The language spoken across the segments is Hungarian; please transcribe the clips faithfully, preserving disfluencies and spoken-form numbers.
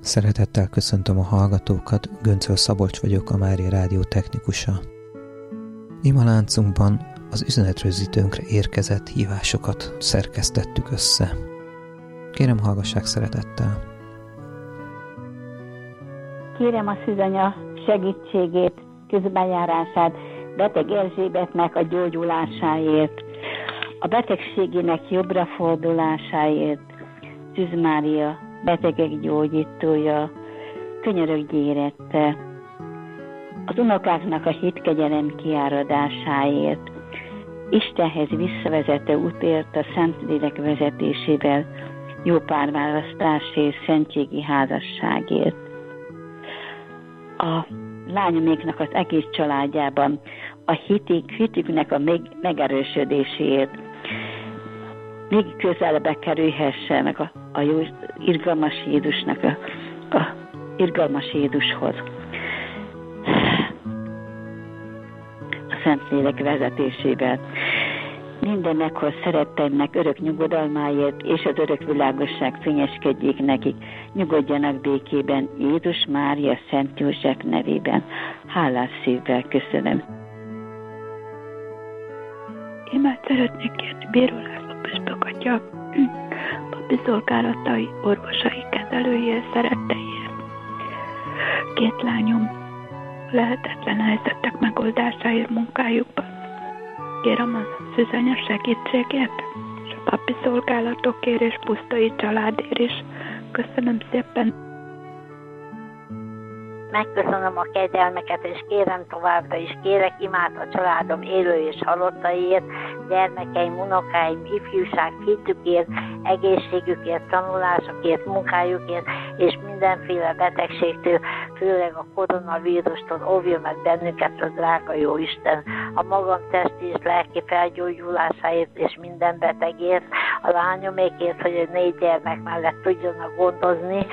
Szeretettel köszöntöm a hallgatókat, Göncöl Szabolcs vagyok, a Mária Rádió technikusa. Imaláncunkban az üzenetrögzítőnkre érkezett hívásokat szerkesztettük össze. Kérem, hallgassák szeretettel. Kérem a szűzanya segítségét, közbenjárását beteg Erzsébetnek a gyógyulásáért, a betegségének jobbra fordulásáért, Szűz Mária betegek gyógyítója, könyörögj érette, az unokáknak a hitkegyelem kiáradásáért, Istenhez visszavezető útért a Szentlélek vezetésével, jó párválasztásért, szentségi házasságért. A lányoméknak az egész családjában a hitik, hitüknek a meg, megerősödéséért, még közelbe kerülhessenek a, a jó, irgalmas Jézusnak, a, a irgalmas Jézushoz. A Szentlélek vezetésével. Minden meghoz szeretteimnek örök nyugodalmáért, és az örök világosság fényeskedjék nekik. Nyugodjanak békében, Jézus Mária Szent József nevében. Hálás szívvel köszönöm. Imát szeretnék kérni Bíró László püspök atya, papi szolgálatai, orvosai, kezelőiért, szeretteiért. Két lányom lehetetlen helyzetek megoldásáért munkájukban. Kérem a szűzanya segítségért, és a papi szolgálatokért és pusztai családért is. Köszönöm szépen. Megköszönöm a kegyelmeket, és kérem továbbra is, kérek imát a családom élő és halottaiért, gyermekeim, unokáim, ifjúság, hitükért, egészségükért, tanulásokért, munkájukért, és mindenféle betegségtől, főleg a koronavírustól óvja meg bennünket a drága jó Isten, a magam testi és lelki felgyógyulásáért, és minden betegért, a lányomékért, hogy a négy gyermek mellett tudjanak gondozni,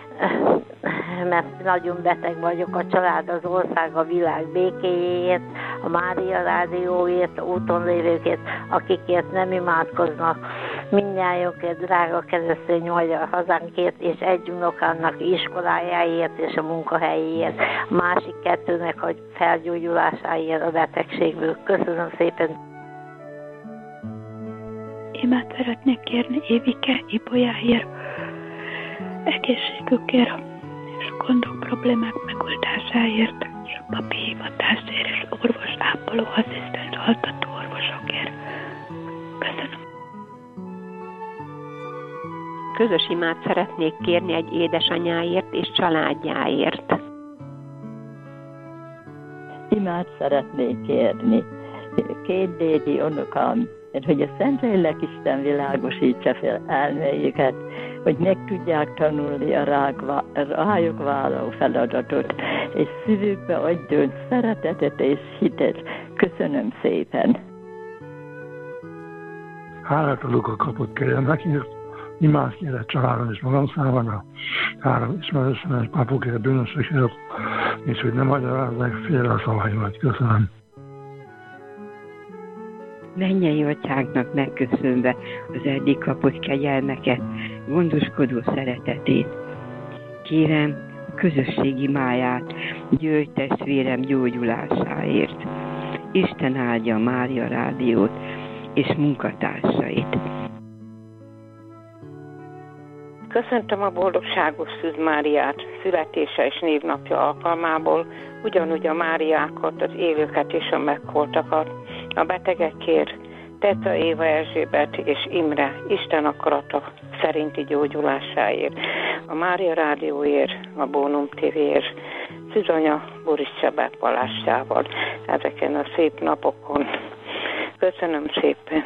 mert nagyon beteg vagyok, a család, az ország, a világ békéjéért, a Mária Rádióért, a úton lévőkért, akikért nem imádkoznak, mindnyájunkért, drága keresztény magyar hazánkért, és egy unokának iskolájáért és a munkahelyéért, a másik kettőnek a felgyógyulásáért a betegségből. Köszönöm szépen! Imát szeretnék kérni Évike Ibolyáért, egészségükért, és a gondok, problémák megoldásáért, és a papi hivatásért, és orvos, ápoló, asszisztens, altató orvosokért. Köszönöm. Közös imát szeretnék kérni egy édesanyáért és családjáért. Imát szeretnék kérni két dédi unokám, hogy a Szentlélek Isten világosítsa fel elméjüket, hogy meg tudják tanulni a rákva, rájuk váló feladatot, és szívükbe adjon szeretetet és hitet. Köszönöm szépen! Hálát adok a kapott kegyelmekért, imát kérek családom és magam számára, három ismerősöm és papokért, bűnösökért, és hogy nem magyarázzák félre a szavaimat. Köszönöm! Mennyei Atyánknak megköszönve az eddig kapott kegyelmeket, gondoskodó szeretetét. Kérem a közösség imáját György testvérem gyógyulásáért. Isten áldja a Mária Rádiót és munkatársait. Köszöntöm a boldogságos Szűz Máriát születése és névnapja alkalmából, ugyanúgy a Máriákat, az élőket és a meghaltakat, a betegekért, Teca Éva Erzsébet és Imre Isten akarata szerinti gyógyulásáért, a Mária Rádióért, a Bónum té véért, Szűzanya Boris Csaba palástjával ezeken a szép napokon. Köszönöm szépen!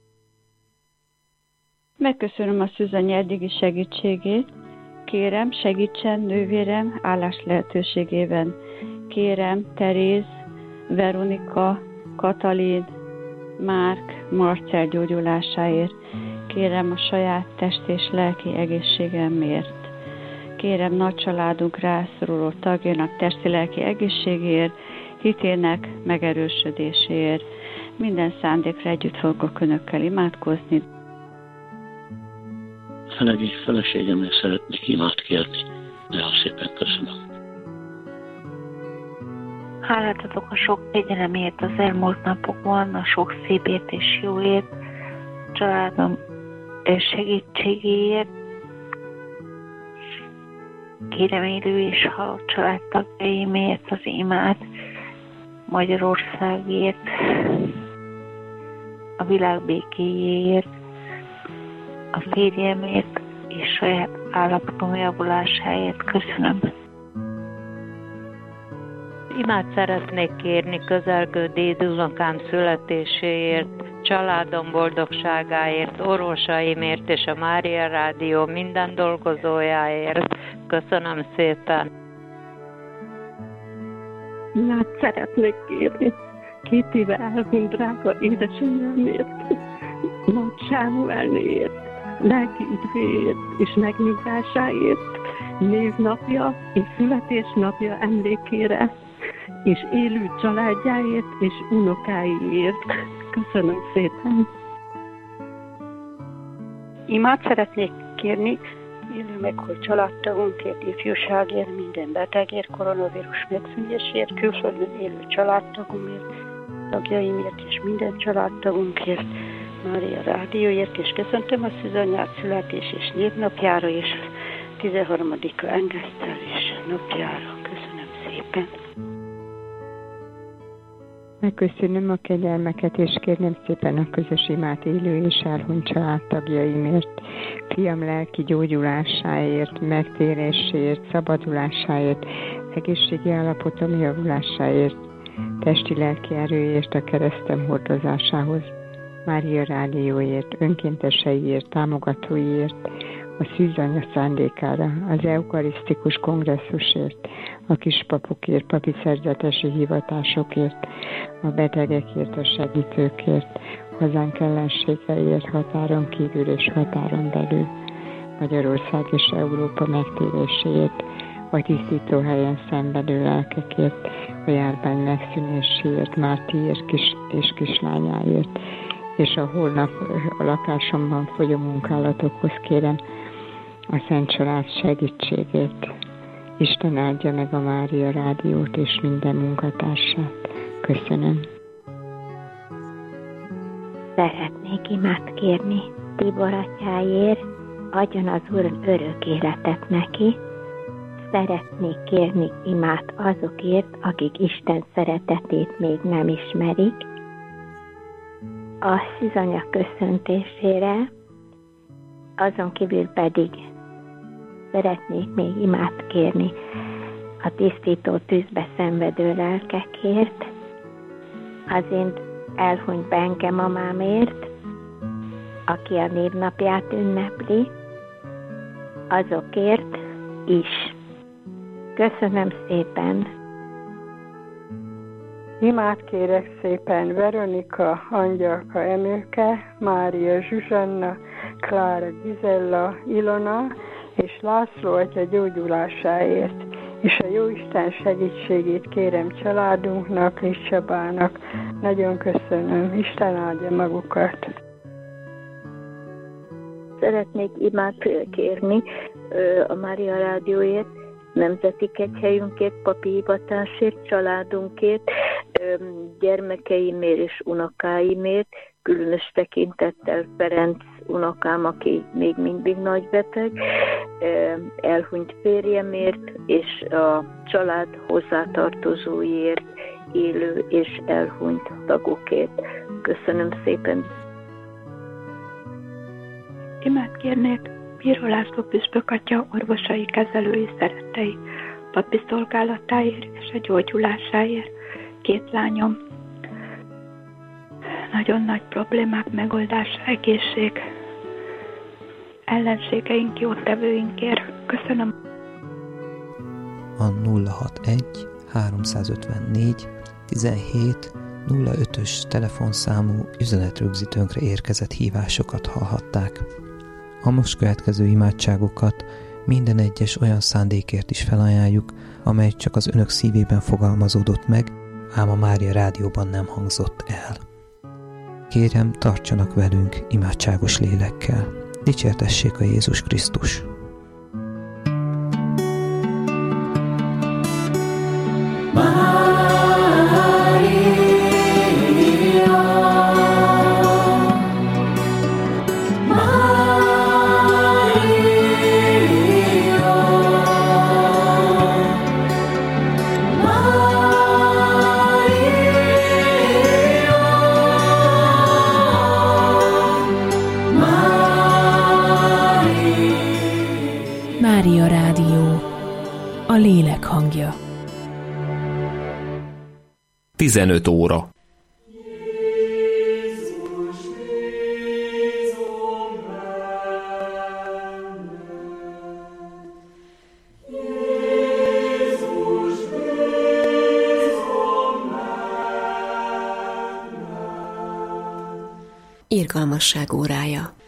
Megköszönöm a Szűzanya eddigi segítségét. Kérem, segítsen nővérem állás lehetőségében. Kérem, Teréz, Veronika, Katalin, Márk, Marcell gyógyulásáért. Kérem a saját test és lelki egészségemért. Kérem nagy családunk rászoruló tagjának testi-lelki egészségéért, hitének megerősödéséért. Minden szándékra együtt fogok önökkel imádkozni. Feleg és feleségemnek szeretnék imát kérni. Nagyon szépen köszönöm. Hálát adok a sok figyelemért az elmúlt napokban, a sok szépért és jóért, családom segítségéért. Kérem élő és halott családtagjaimért az imát, Magyarországért, a világ békéjéért, a férjemért és saját állapotom javulásáért. Köszönöm. Imát szeretnék kérni közelgő dédunokám születéséért, családom boldogságáért, orvosaimért és a Mária Rádió minden dolgozójáért. Köszönöm szépen. Imát szeretnék kérni két éve elhunyt drága édesanyámért, Nagy Sámuelnéért, lelki üdvéért és megnyugvásáért, névnapja és születésnapja emlékére, és élő családjáért és unokáiért. Köszönöm szépen. Imát szeretnék kérni élő meghalt családtagunkért, ifjúságért, minden betegért, koronavírus megszűnésért, külföldön élő családtagomért, tagjaimért és minden családtagunkért, Mária Rádióért, és köszöntöm a szűzanyát születés és névnapjára, és tizenharmadika engesztelés napjára. Köszönöm szépen. Megköszönöm a kegyelmeket, és kérném szépen a közös imát élő és elhunyt családtagjaimért, fiam lelki gyógyulásáért, megtéréséért, szabadulásáért, egészségi állapotom javulásáért, testi-lelki erőért, a keresztem hordozásához, Mária Rádióért, önkénteseiért, támogatóiért, a szűzanya szándékára, az eukarisztikus kongresszusért, a kispapokért, papi szerzetesi hivatásokért, a betegekért, a segítőkért, hazánk ellenségeiért, határon kívül és határon belül, Magyarország és Európa megtéréséért, a tisztító helyen szenvedő lelkekért, a járvány megszűnéséért, Mártiért kis és kislányáért, és a holnap a lakásomban folyó munkálatokhoz kérem a Szent Család segítségét. Isten áldja meg a Mária Rádiót és minden munkatársát. Köszönöm. Szeretnék imát kérni Tibor atyáért, adjon az Úr örök életet neki. Szeretnék kérni imát azokért, akik Isten szeretetét még nem ismerik. A szűzanya köszöntésére, azon kívül pedig szeretnék még imát kérni a tisztító tűzbe szenvedő lelkekért, az én elhunyt Benke mamámért, aki a névnapját ünnepli, azokért is. Köszönöm szépen! Imát kérek szépen Veronika, Angyalka Emőke, Mária Zsuzsanna, Klára Gizella, Ilona és László atya gyógyulásáért, és a Jóisten segítségét kérem családunknak és Csabának. Nagyon köszönöm, Isten áldja magukat! Szeretnék imát kérni a Mária Rádióért, nemzeti kegyhelyünkért, papi hivatásért, családunkért, gyermekeimért és unokáimért, különös tekintettel Ferenc unokám, aki még mindig nagybeteg, elhunyt férjemért, és a család hozzátartozóiért, élő és elhunyt tagokért. Köszönöm szépen! Imát kérnék Bíró László püspök atya orvosai, kezelői, szerettei, papi szolgálatáért és a gyógyulásáért. Két lányom nagyon nagy problémák megoldása, egészség, ellenségeink, jótevőinkért. Köszönöm. A nulla hatvanegy háromszázötvennégy tizenhét nulla ötös telefonszámú üzenetrögzítőnkre érkezett hívásokat hallhatták. A most következő imádságokat minden egyes olyan szándékért is felajánljuk, amely csak az önök szívében fogalmazódott meg, ám a Mária Rádióban nem hangzott el. Kérem, tartsanak velünk imádságos lélekkel. Dicsértessék a Jézus Krisztus! Mária Rádió, a lélek hangja. tizenöt óra. Irgalmasság órája.